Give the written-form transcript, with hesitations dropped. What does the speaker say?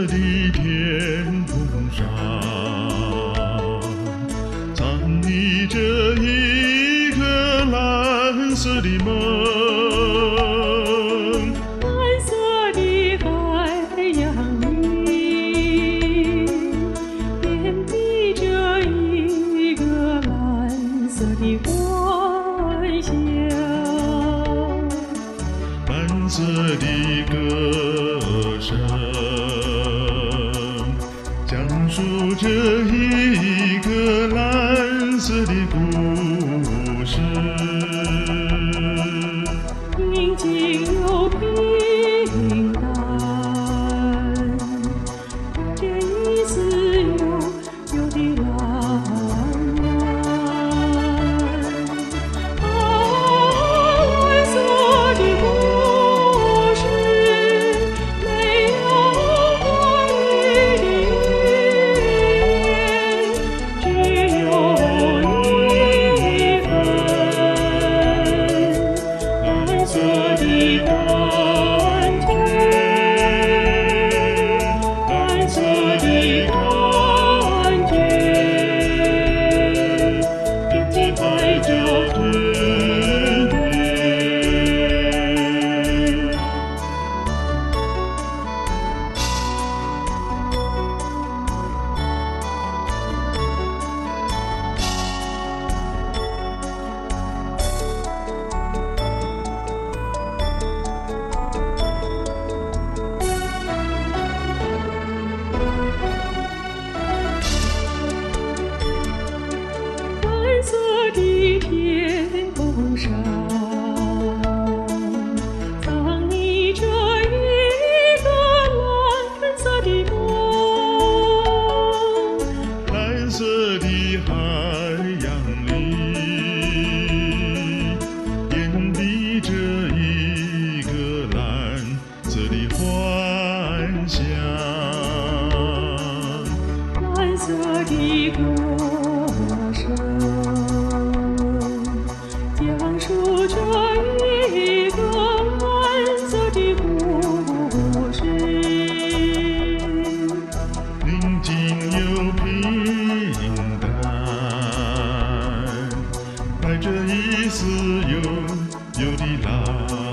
的天空上，藏匿着一个蓝色的梦。 蓝色的海洋里，点滴着一个蓝色的幻想。 蓝色的歌声，讲述着一个蓝色的故事。 平静又平淡，这一丝悠悠的浪漫。蓝色的故事，没有华丽的语言，只有一份蓝色的感觉，蓝色的感觉，天际海角之间。蓝色的天空上，藏匿着一个蓝色的梦。 蓝色的海洋里，点滴着一个蓝色的幻想。 蓝色的歌声，讲述着一个蓝色的故事。 宁静又平淡，带着一丝悠悠的浪